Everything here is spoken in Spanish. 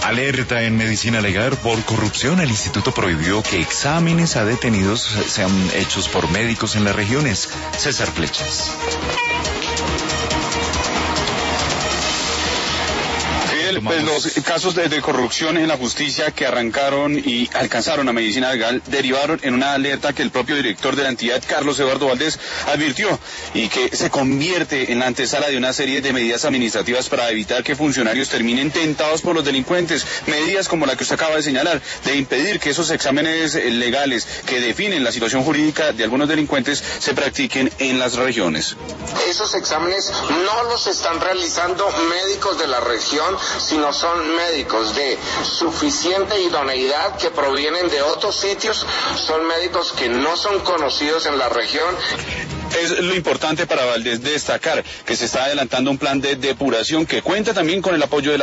Alerta en medicina legal por corrupción. El instituto prohibió que exámenes a detenidos sean hechos por médicos en las regiones. César Flechas. Pues los casos de corrupción en la justicia que arrancaron y alcanzaron a medicina legal derivaron en una alerta que el propio director de la entidad, Carlos Eduardo Valdés, advirtió y que se convierte en la antesala de una serie de medidas administrativas para evitar que funcionarios terminen tentados por los delincuentes. Medidas como la que usted acaba de señalar, de impedir que esos exámenes legales que definen la situación jurídica de algunos delincuentes se practiquen en las regiones. Esos exámenes no los están realizando médicos de la región, sino son médicos de suficiente idoneidad que provienen de otros sitios, son médicos que no son conocidos en la región. Es lo importante para Valdés destacar que se está adelantando un plan de depuración que cuenta también con el apoyo de la